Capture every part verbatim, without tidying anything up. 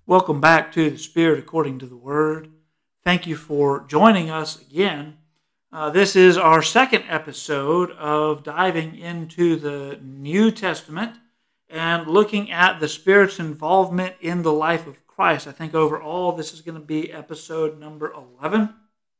Welcome back to the Spirit According to the Word. Thank you for joining us again. Uh, this is our second episode of diving into the New Testament and looking at the Spirit's involvement in the life of Christ. I think overall this is going to be episode number eleven.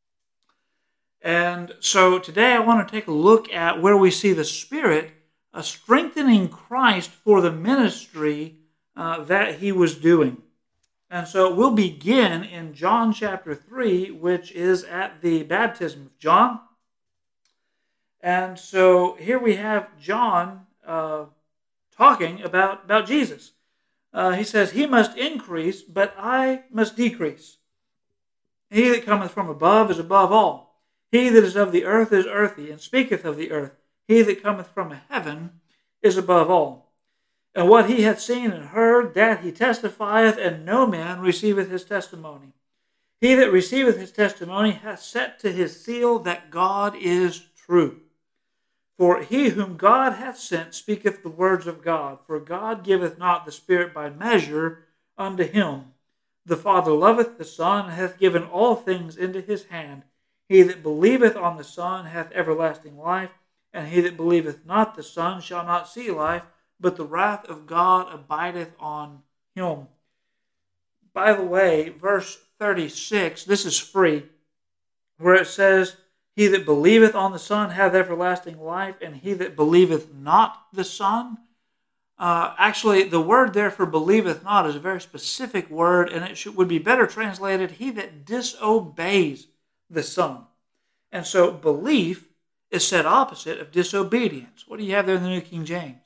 And so today I want to take a look at where we see the Spirit uh, strengthening Christ for the ministry uh, that he was doing. And so we'll begin in John chapter three, which is at the baptism of John. And so here we have John uh, talking about, about Jesus. Uh, he says, "He must increase, but I must decrease. He that cometh from above is above all. He that is of the earth is earthy, and speaketh of the earth. He that cometh from heaven is above all. And what he hath seen and heard, that he testifieth, and no man receiveth his testimony. He that receiveth his testimony hath set to his seal that God is true. For he whom God hath sent speaketh the words of God. For God giveth not the Spirit by measure unto him. The Father loveth the Son, and hath given all things into his hand. He that believeth on the Son hath everlasting life, and he that believeth not the Son shall not see life, but the wrath of God abideth on him." By the way, verse thirty-six, this is free, where it says, "He that believeth on the Son hath everlasting life, and he that believeth not the Son." Uh, actually, the word there for believeth not is a very specific word, and it should, would be better translated, "he that disobeys the Son." And so belief is said opposite of disobedience. What do you have there in the New King James?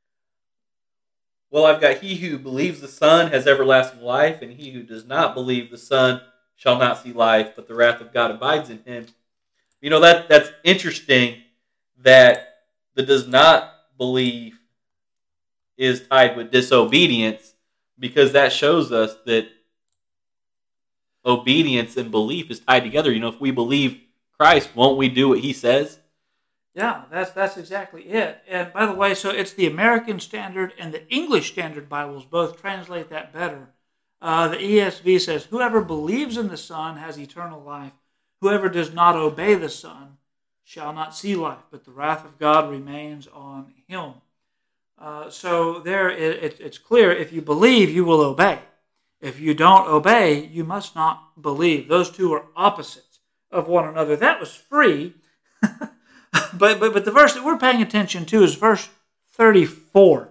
Well, I've got he who believes the Son has everlasting life, and he who does not believe the Son shall not see life, but the wrath of God abides in him. You know, that that's interesting that the does not believe is tied with disobedience, because that shows us that obedience and belief is tied together. You know, if we believe Christ, won't we do what he says? Yeah, that's that's exactly it. And by the way, so it's the American Standard and the English Standard Bibles both translate that better. Uh, the E S V says, "Whoever believes in the Son has eternal life. Whoever does not obey the Son shall not see life, but the wrath of God remains on him." Uh, so there, it, it, it's clear, if you believe, you will obey. If you don't obey, you must not believe. Those two are opposites of one another. That was free. But, but but the verse that we're paying attention to is verse thirty-four.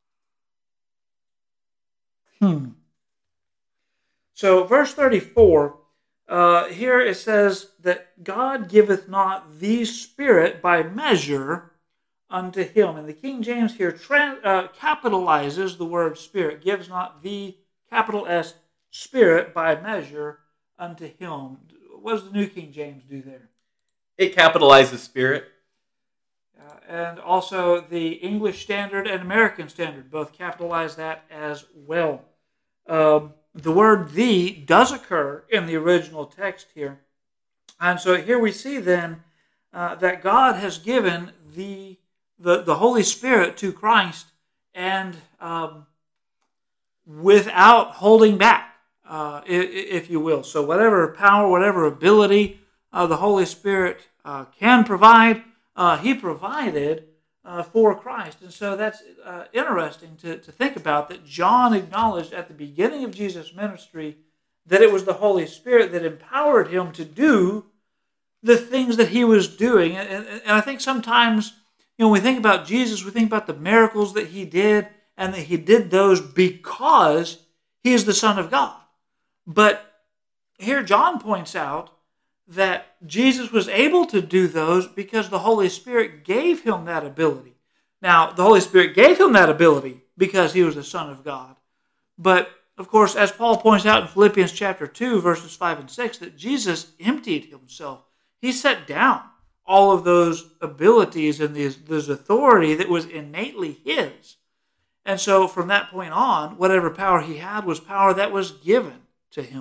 Hmm. So verse thirty-four, uh, here it says that God giveth not the Spirit by measure unto him. And the King James here tra- uh, capitalizes the word Spirit, gives not the capital S Spirit by measure unto him. What does the New King James do there? It capitalizes Spirit. Uh, and also the English Standard and American Standard both capitalize that as well. Um, the word "the" does occur in the original text here. And so here we see then uh, that God has given the, the, the Holy Spirit to Christ, and um, without holding back, uh, if, if you will. So whatever power, whatever ability uh, the Holy Spirit uh, can provide, Uh, he provided uh, for Christ. And so that's uh, interesting to, to think about, that John acknowledged at the beginning of Jesus' ministry that it was the Holy Spirit that empowered him to do the things that he was doing. And, and, and I think sometimes, you know, when we think about Jesus, we think about the miracles that he did, and that he did those because he is the Son of God. But here John points out that Jesus was able to do those because the Holy Spirit gave him that ability. Now, the Holy Spirit gave him that ability because he was the Son of God. But, of course, as Paul points out in Philippians chapter two, verses five and six, that Jesus emptied himself. He set down all of those abilities and this, this authority that was innately his. And so, from that point on, whatever power he had was power that was given to him.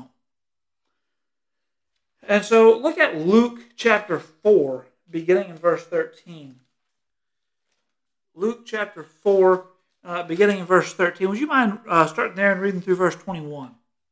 And so look at Luke chapter four, beginning in verse thirteen. Luke chapter four, uh, beginning in verse thirteen. Would you mind uh, starting there and reading through verse twenty-one?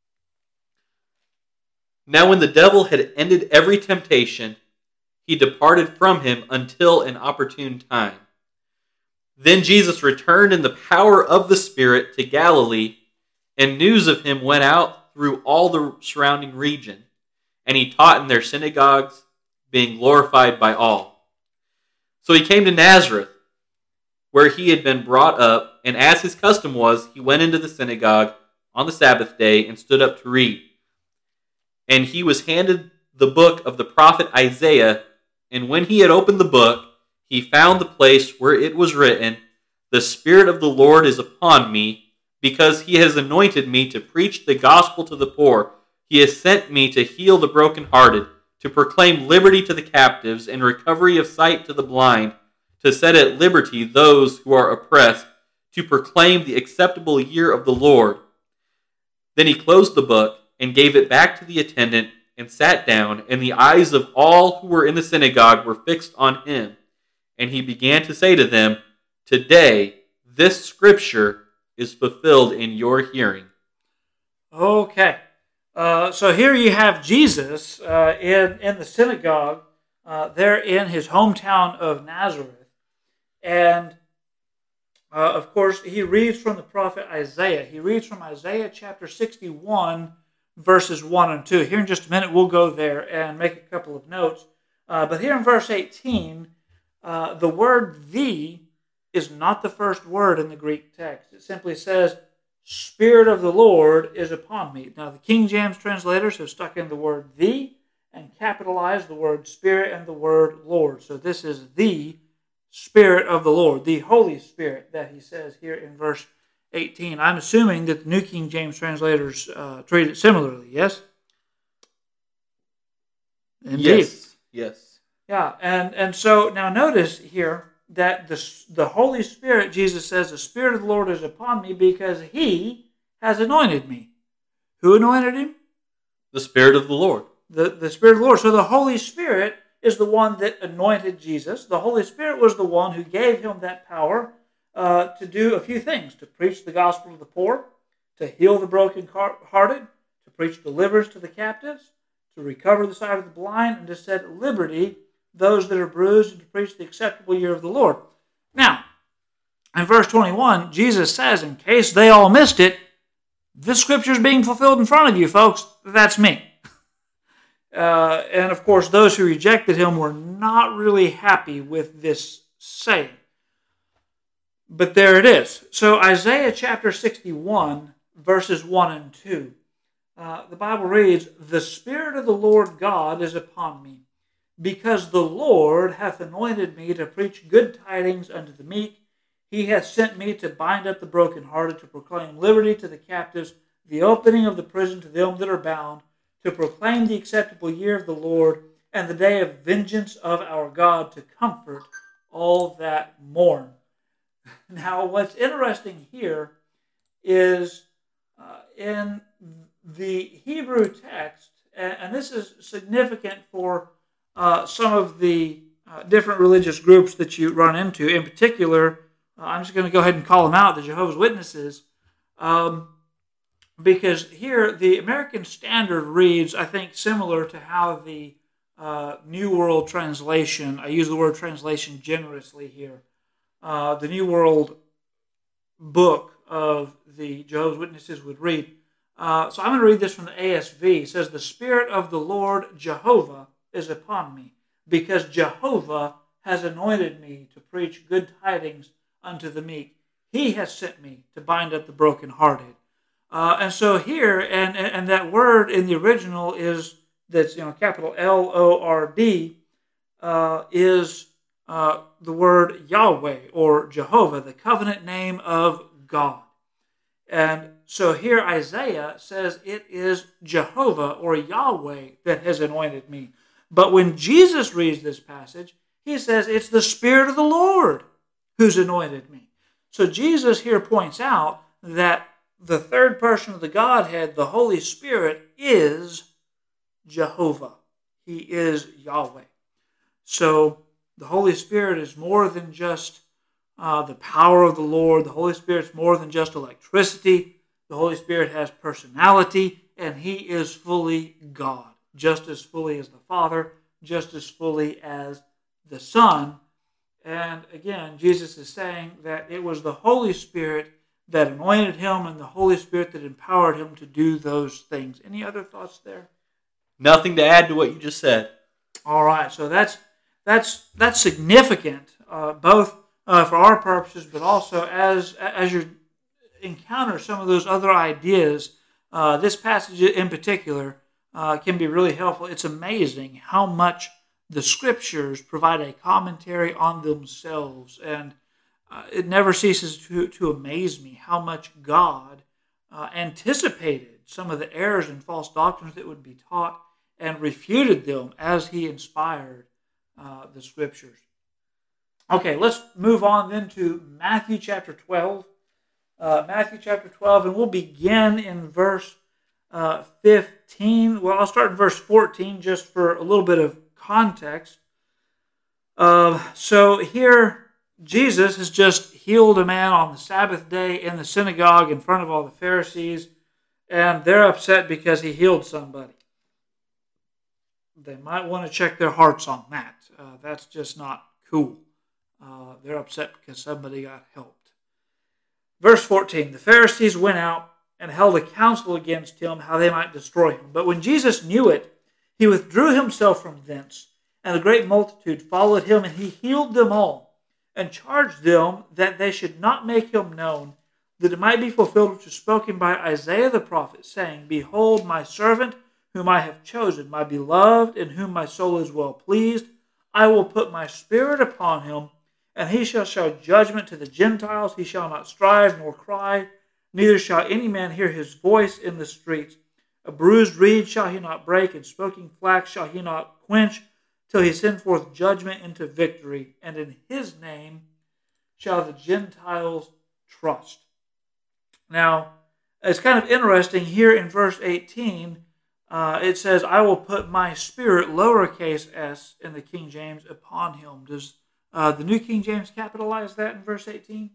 Now when the devil had ended every temptation, he departed from him until an opportune time. Then Jesus returned in the power of the Spirit to Galilee, and news of him went out through all the surrounding region, and he taught in their synagogues, being glorified by all. So he came to Nazareth, where he had been brought up, and as his custom was, he went into the synagogue on the Sabbath day and stood up to read. And he was handed the book of the prophet Isaiah, and when he had opened the book, he found the place where it was written, "The Spirit of the Lord is upon me, because he has anointed me to preach the gospel to the poor. He has sent me to heal the brokenhearted, to proclaim liberty to the captives and recovery of sight to the blind, to set at liberty those who are oppressed, to proclaim the acceptable year of the Lord." Then he closed the book and gave it back to the attendant and sat down, and the eyes of all who were in the synagogue were fixed on him. And he began to say to them, "Today this scripture is fulfilled in your hearing." Okay. Uh, so here you have Jesus uh, in, in the synagogue uh, there in his hometown of Nazareth. And, uh, of course, he reads from the prophet Isaiah. He reads from Isaiah chapter sixty-one, verses one and two. Here in just a minute, we'll go there and make a couple of notes. Uh, but here in verse eighteen, uh, the word "the" is not the first word in the Greek text. It simply says, "Spirit of the Lord is upon me." Now, the King James translators have stuck in the word "the" and capitalized the word Spirit and the word Lord. So this is the Spirit of the Lord, the Holy Spirit that he says here in verse eighteen. I'm assuming that the New King James translators uh, treat it similarly, yes? Indeed. Yes, yes. Yeah, and, and so now notice here that the, the Holy Spirit, Jesus says, "The Spirit of the Lord is upon me because he has anointed me." Who anointed him? The Spirit of the Lord. The, the Spirit of the Lord. So the Holy Spirit is the one that anointed Jesus. The Holy Spirit was the one who gave him that power uh, to do a few things: to preach the gospel to the poor, to heal the brokenhearted, to preach deliverance to the captives, to recover the sight of the blind, and to set at liberty those that are bruised, and to preach the acceptable year of the Lord. Now, in verse twenty-one, Jesus says, in case they all missed it, this scripture is being fulfilled in front of you, folks. That's me. Uh, and of course, those who rejected him were not really happy with this saying. But there it is. So Isaiah chapter sixty-one, verses one and two. Uh, the Bible reads, "The Spirit of the Lord God is upon me, because the Lord hath anointed me to preach good tidings unto the meek. He hath sent me to bind up the brokenhearted, to proclaim liberty to the captives, the opening of the prison to them that are bound, to proclaim the acceptable year of the Lord, and the day of vengeance of our God, to comfort all that mourn." Now, what's interesting here is uh, in the Hebrew text, and, and this is significant for uh, some of the uh, different religious groups that you run into. In particular, uh, I'm just going to go ahead and call them out, the Jehovah's Witnesses. Um, Because here, the American Standard reads, I think, similar to how the uh, New World Translation, I use the word translation generously here, uh, the New World book of the Jehovah's Witnesses would read. Uh, so I'm going to read this from the A S V. It says, "The Spirit of the Lord Jehovah is upon me, because Jehovah has anointed me to preach good tidings unto the meek. He has sent me to bind up the brokenhearted." Uh, and so here, and, and and that word in the original is, that's, you know, capital L O R D, uh, is uh, the word Yahweh or Jehovah, the covenant name of God. And so here Isaiah says it is Jehovah or Yahweh that has anointed me. But when Jesus reads this passage, he says it's the Spirit of the Lord who's anointed me. So Jesus here points out that the third person of the Godhead, the Holy Spirit, is Jehovah. He is Yahweh. So the Holy Spirit is more than just uh, the power of the Lord. The Holy Spirit is more than just electricity. The Holy Spirit has personality, and he is fully God. just as fully as the Father, just as fully as the Son. And again, Jesus is saying that it was the Holy Spirit that anointed him and the Holy Spirit that empowered him to do those things. Any other thoughts there? Nothing to add to what you just said. All right, so that's that's that's significant, uh, both uh, for our purposes, but also as as you encounter some of those other ideas. Uh, this passage in particular uh, can be really helpful. It's amazing how much the Scriptures provide a commentary on themselves, and uh, it never ceases to, to amaze me how much God uh, anticipated some of the errors and false doctrines that would be taught and refuted them as he inspired uh, the Scriptures. Okay, let's move on then to Matthew chapter twelve. Uh, Matthew chapter twelve, and we'll begin in verse uh, fifteen. Well, I'll start in verse fourteen just for a little bit of context. Uh, so here, Jesus has just healed a man on the Sabbath day in the synagogue in front of all the Pharisees, and they're upset because he healed somebody. They might want to check their hearts on that. Uh, that's just not cool. Uh, they're upset because somebody got helped. Verse fourteen, the Pharisees went out and held a council against him, how they might destroy him. But when Jesus knew it, he withdrew himself from thence, and a great multitude followed him, and he healed them all, and charged them that they should not make him known, that it might be fulfilled which was spoken by Isaiah the prophet, saying, Behold, my servant, whom I have chosen, my beloved, in whom my soul is well pleased. I will put my spirit upon him, and he shall show judgment to the Gentiles. He shall not strive nor cry, neither shall any man hear his voice in the streets. A bruised reed shall he not break, and smoking flax shall he not quench, till he send forth judgment into victory. And in his name shall the Gentiles trust. Now, it's kind of interesting here in verse eighteen. Uh, it says, I will put my spirit, lowercase s, in the King James, upon him. Does Uh, the New King James capitalize that in verse eighteen?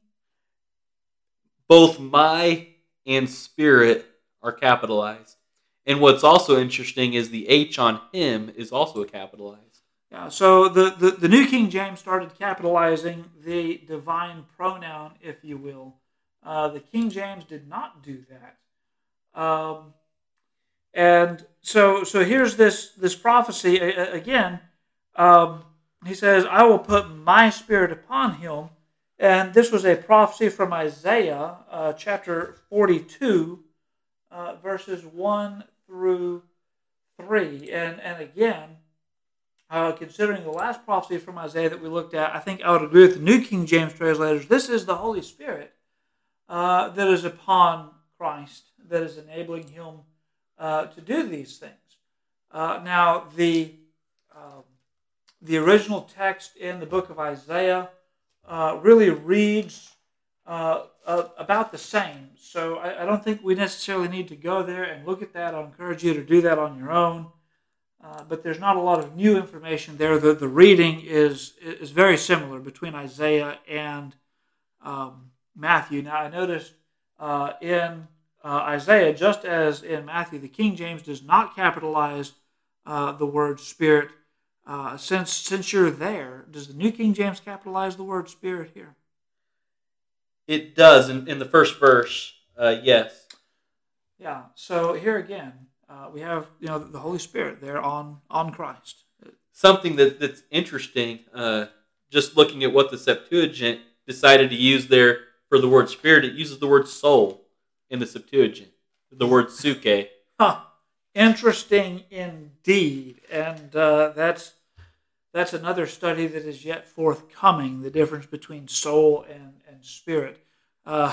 Both my and spirit are capitalized. And what's also interesting is the H on him is also capitalized. Yeah, so the, the, the New King James started capitalizing the divine pronoun, if you will. Uh, the King James did not do that. Um, and so so here's this, this prophecy, again, um, he says, I will put my spirit upon him. And this was a prophecy from Isaiah uh, chapter forty-two, uh, verses one through three. And, and again, uh, considering the last prophecy from Isaiah that we looked at, I think I would agree with the New King James translators. This is the Holy Spirit uh, that is upon Christ, that is enabling him uh, to do these things. Uh, now, the... Um, The original text in the book of Isaiah uh, really reads uh, uh, about the same. So I, I don't think we necessarily need to go there and look at that. I'll encourage you to do that on your own. Uh, but there's not a lot of new information there. The, the reading is is very similar between Isaiah and um, Matthew. Now I noticed uh, in uh, Isaiah, just as in Matthew, the King James does not capitalize uh, the word spirit. Uh, since since you're there, does the New King James capitalize the word spirit here? It does in, in the first verse, uh, yes. Yeah, so here again, uh, we have you know the Holy Spirit there on, on Christ. Something that, that's interesting, uh, just looking at what the Septuagint decided to use there for the word spirit, it uses the word soul in the Septuagint, the word suke. Huh. Interesting indeed, and uh, that's that's another study that is yet forthcoming, the difference between soul and, and spirit. Uh,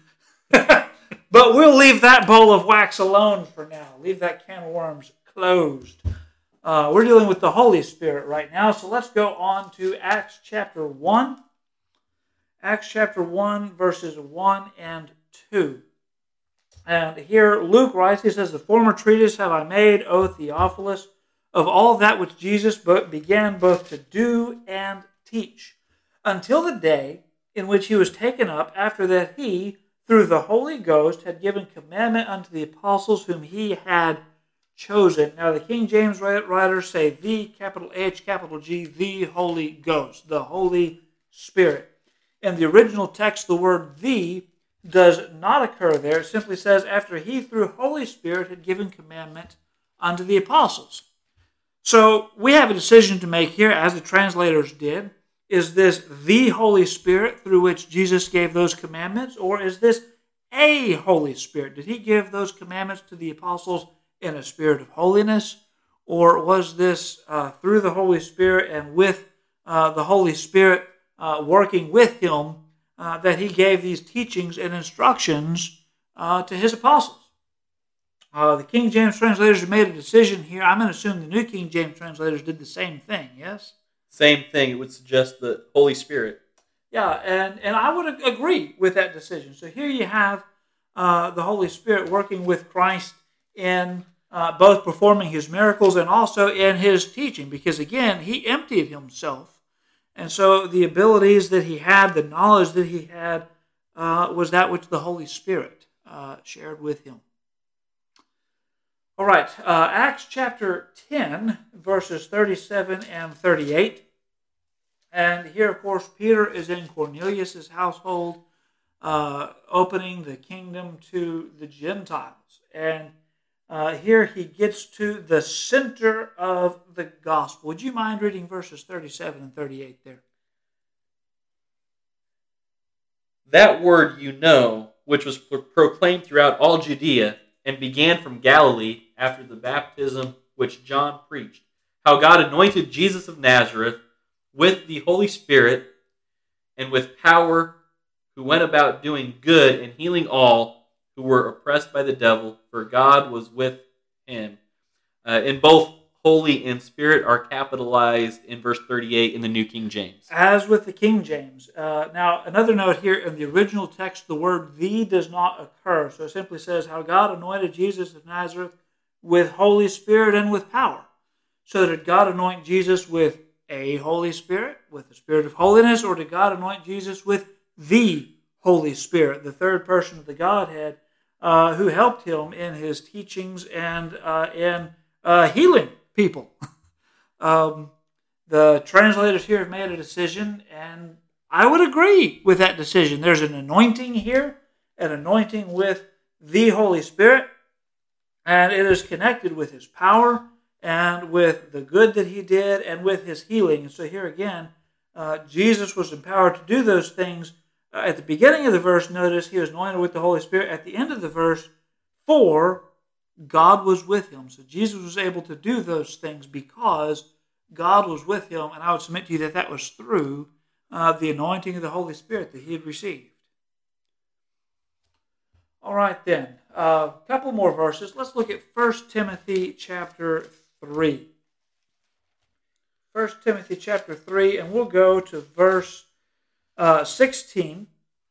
but we'll leave that bowl of wax alone for now. Leave that can of worms closed. Uh, we're dealing with the Holy Spirit right now, so let's go on to Acts chapter one. Acts chapter one, verses one and two. And here Luke writes, he says, the former treatise have I made, O Theophilus, of all that which Jesus began both to do and teach, until the day in which he was taken up, after that he, through the Holy Ghost, had given commandment unto the apostles whom he had chosen. Now, the King James writers say the, capital H, capital G, the Holy Ghost, the Holy Spirit. In the original text, the word the does not occur there. It simply says, after he, through Holy Spirit, had given commandment unto the apostles. So we have a decision to make here, as the translators did. Is this the Holy Spirit through which Jesus gave those commandments, or is this a Holy Spirit? Did he give those commandments to the apostles in a spirit of holiness, or was this uh, through the Holy Spirit and with uh, the Holy Spirit uh, working with him uh, that he gave these teachings and instructions uh, to his apostles? Uh, the King James translators have made a decision here. I'm going to assume the New King James translators did the same thing, yes? Same thing. It would suggest the Holy Spirit. Yeah, and, and I would agree with that decision. So here you have uh, the Holy Spirit working with Christ in uh, both performing his miracles and also in his teaching. Because again, he emptied himself. And so the abilities that he had, the knowledge that he had, uh, was that which the Holy Spirit uh, shared with him. All right, uh, Acts chapter ten, verses thirty-seven and thirty-eight. And here, of course, Peter is in Cornelius' household, uh, opening the kingdom to the Gentiles. And uh, here he gets to the center of the gospel. Would you mind reading verses thirty-seven and thirty-eight there? That word you know, which was pro- proclaimed throughout all Judea, and began from Galilee after the baptism which John preached, how God anointed Jesus of Nazareth with the Holy Spirit and with power, who went about doing good and healing all who were oppressed by the devil, for God was with him. Uh, in both Holy and Spirit are capitalized in verse thirty-eight in the New King James. As with the King James. Uh, now, another note here, in the original text, the word the does not occur. So it simply says, how God anointed Jesus of Nazareth with Holy Spirit and with power. So did God anoint Jesus with a Holy Spirit, with the Spirit of holiness, or did God anoint Jesus with the Holy Spirit, the third person of the Godhead, uh, who helped him in his teachings and uh, in uh, healing people? um, the translators here have made a decision, and I would agree with that decision. There's an anointing here, an anointing with the Holy Spirit, and it is connected with his power and with the good that he did and with his healing. And so here again, uh, Jesus was empowered to do those things. Uh, at the beginning of the verse, notice he was anointed with the Holy Spirit. At the end of the verse, for God was with him. So Jesus was able to do those things because God was with him, and I would submit to you that that was through uh, the anointing of the Holy Spirit that he had received. All right then, a uh, couple more verses. Let's look at First Timothy chapter three. First Timothy chapter three, and we'll go to verse uh, sixteen.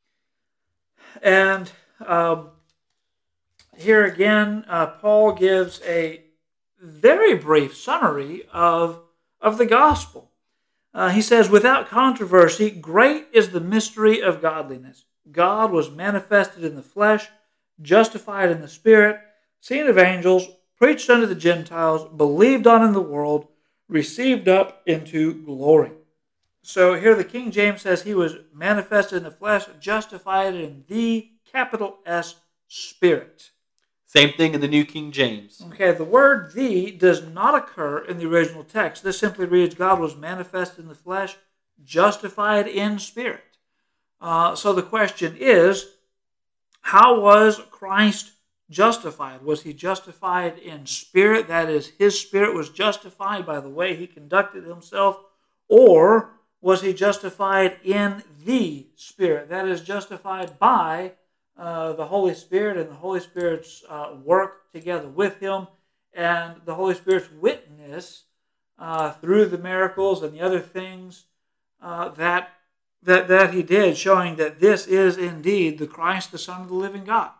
And um, here again, uh, Paul gives a very brief summary of, of the gospel. Uh, he says, without controversy, great is the mystery of godliness. God was manifested in the flesh, justified in the Spirit, seen of angels, preached unto the Gentiles, believed on in the world, received up into glory. So here the King James says he was manifested in the flesh, justified in the capital S Spirit. Same thing in the New King James. Okay, the word the does not occur in the original text. This simply reads, God was manifested in the flesh, justified in spirit. Uh, so the question is, how was Christ justified? Was he justified in spirit? That is, his spirit was justified by the way he conducted himself. Or was he justified in the Spirit? That is, justified by uh, the Holy Spirit and the Holy Spirit's uh, work together with him and the Holy Spirit's witness uh, through the miracles and the other things uh, that, that, that he did, showing that this is indeed the Christ, the Son of the living God.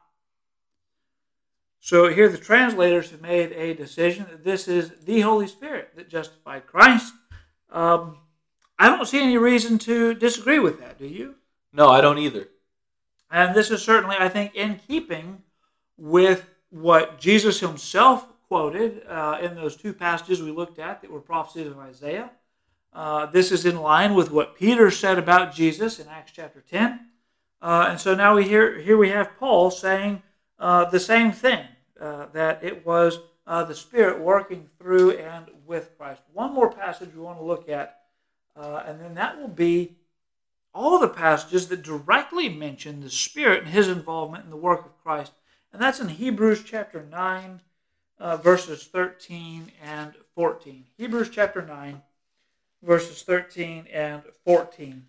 So here the translators have made a decision that this is the Holy Spirit that justified Christ. Um, I don't see any reason to disagree with that, do you? No, I don't either. And this is certainly, I think, in keeping with what Jesus himself quoted uh, in those two passages we looked at that were prophecies of Isaiah. Uh, this is in line with what Peter said about Jesus in Acts chapter ten. Uh, and so now we hear, here we have Paul saying uh, the same thing, uh, that it was uh, the Spirit working through and with Christ. One more passage we want to look at, uh, and then that will be all the passages that directly mention the Spirit and His involvement in the work of Christ. And that's in Hebrews chapter nine, uh, verses thirteen and fourteen. Hebrews chapter nine, verses thirteen and fourteen.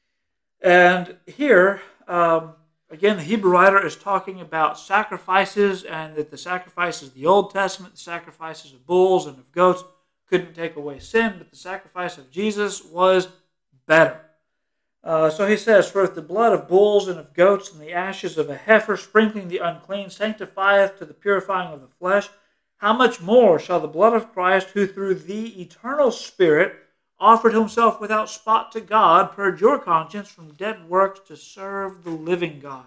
And here, um, again, the Hebrew writer is talking about sacrifices, and that the sacrifices of the Old Testament, the sacrifices of bulls and of goats, couldn't take away sin, but the sacrifice of Jesus was better. Uh, so he says, "For if the blood of bulls and of goats and the ashes of a heifer sprinkling the unclean sanctifieth to the purifying of the flesh, how much more shall the blood of Christ, who through the eternal Spirit offered Himself without spot to God, purge your conscience from dead works to serve the living God?"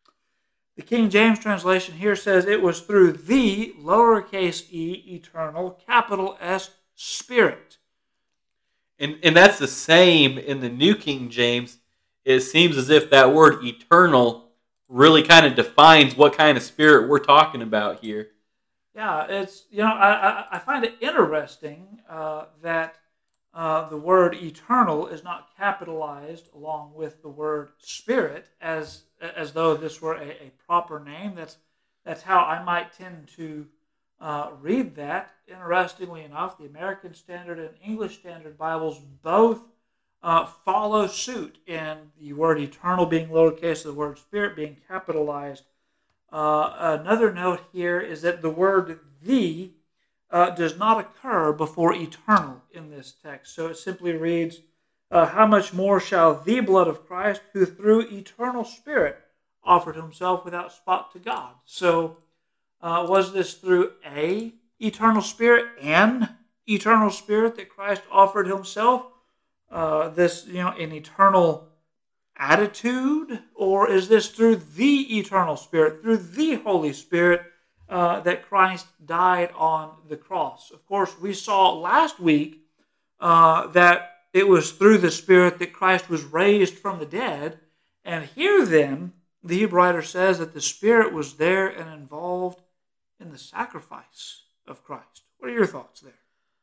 The King James translation here says it was through the, lowercase e, eternal, capital S, Spirit. And and that's the same in the New King James. It seems as if that word eternal really kind of defines what kind of spirit we're talking about here. Yeah, it's, you know, I, I, I find it interesting uh, that uh, the word eternal is not capitalized along with the word spirit as as though this were a, a proper name. That's, that's how I might tend to Uh, read that. Interestingly enough, the American Standard and English Standard Bibles both uh, follow suit in the word eternal being lowercase, the word spirit being capitalized. Uh, another note here is that the word the uh, does not occur before eternal in this text. So it simply reads, uh, "How much more shall the blood of Christ, who through eternal Spirit offered Himself without spot to God?" So Uh, was this through a eternal Spirit, an eternal Spirit that Christ offered Himself? Uh, this, you know, an eternal attitude? Or is this through the eternal Spirit, through the Holy Spirit, uh, that Christ died on the cross? Of course, we saw last week uh, that it was through the Spirit that Christ was raised from the dead. And here then, the Hebrew writer says that the Spirit was there and involved in the sacrifice of Christ. What are your thoughts there?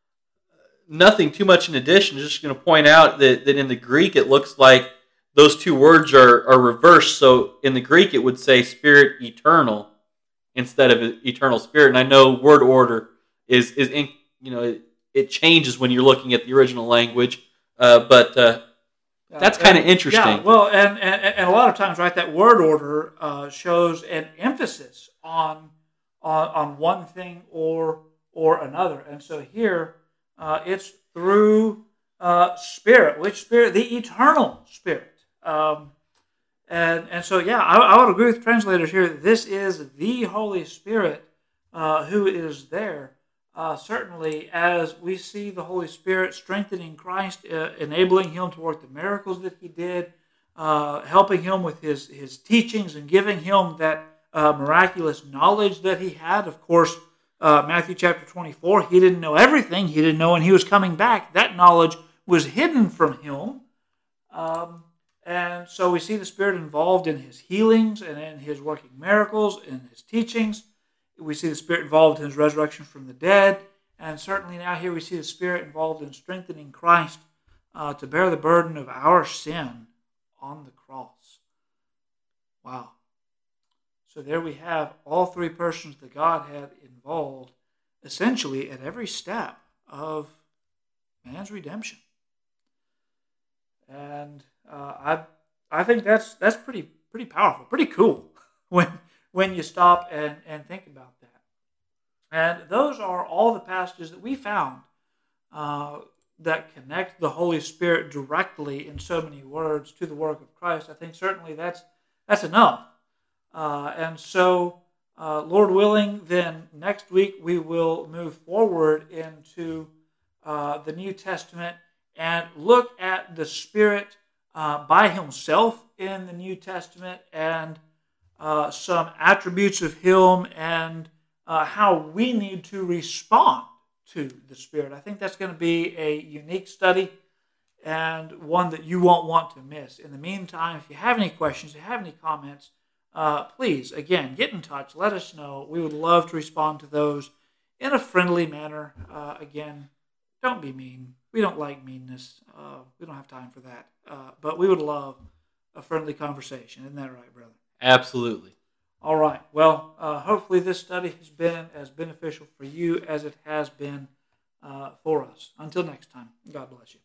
Nothing too much in addition. Just going to point out that, that in the Greek it looks like those two words are, are reversed. So in the Greek it would say spirit eternal instead of eternal spirit. And I know word order is, is in, you know, it, it changes when you're looking at the original language. Uh, but uh, that's kind of interesting. Yeah, well, and, and, and a lot of times, right, that word order uh, shows an emphasis on On, on one thing or or another. And so here, uh, it's through uh, Spirit. Which Spirit? The eternal Spirit. Um, and, and so, yeah, I, I would agree with translators here. This is the Holy Spirit uh, who is there. Uh, certainly, as we see the Holy Spirit strengthening Christ, uh, enabling Him to work the miracles that He did, uh, helping Him with His, his teachings and giving Him that Uh, miraculous knowledge that He had. Of course, uh, Matthew chapter twenty-four, He didn't know everything. He didn't know when He was coming back. That knowledge was hidden from Him. Um, and so we see the Spirit involved in His healings and in His working miracles, in His teachings. We see the Spirit involved in His resurrection from the dead. And certainly now here we see the Spirit involved in strengthening Christ uh, to bear the burden of our sin on the cross. Wow. So there we have all three persons of the Godhead involved essentially at every step of man's redemption. And uh, I I think that's that's pretty pretty powerful, pretty cool when when you stop and, and think about that. And those are all the passages that we found uh, that connect the Holy Spirit directly in so many words to the work of Christ. I think certainly that's that's enough. Uh, and so, uh, Lord willing, then next week we will move forward into uh, the New Testament and look at the Spirit uh, by Himself in the New Testament and uh, some attributes of Him and uh, how we need to respond to the Spirit. I think that's going to be a unique study and one that you won't want to miss. In the meantime, if you have any questions, if you have any comments, uh, please, again, get in touch. Let us know. We would love to respond to those in a friendly manner. Uh, again, don't be mean. We don't like meanness. Uh, we don't have time for that. Uh, but we would love a friendly conversation. Isn't that right, brother? Absolutely. All right. Well, uh, hopefully this study has been as beneficial for you as it has been uh, for us. Until next time, God bless you.